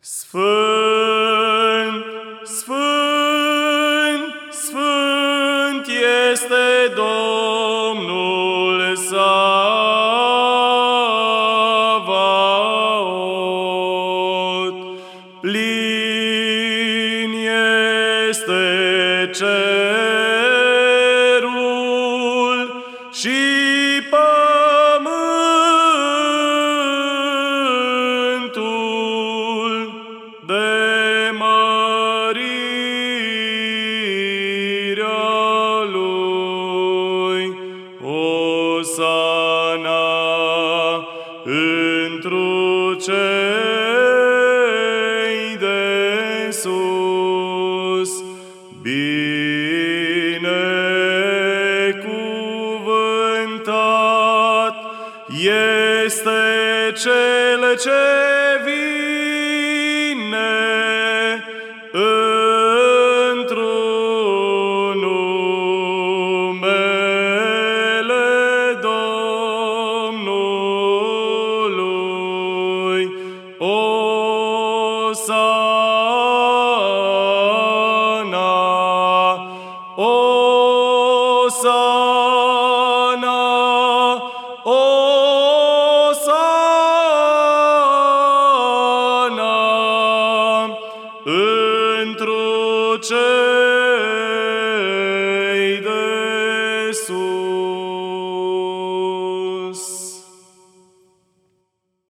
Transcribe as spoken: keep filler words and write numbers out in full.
Sfânt, sfânt, sfânt este Domnul Sabaoth. Plin este cerul și pământul de mărirea Lui. Osana întru cei de sus, binecuvântat este Cel ce vine într-un numele Domnului. Osana, Osana, Osana întru cei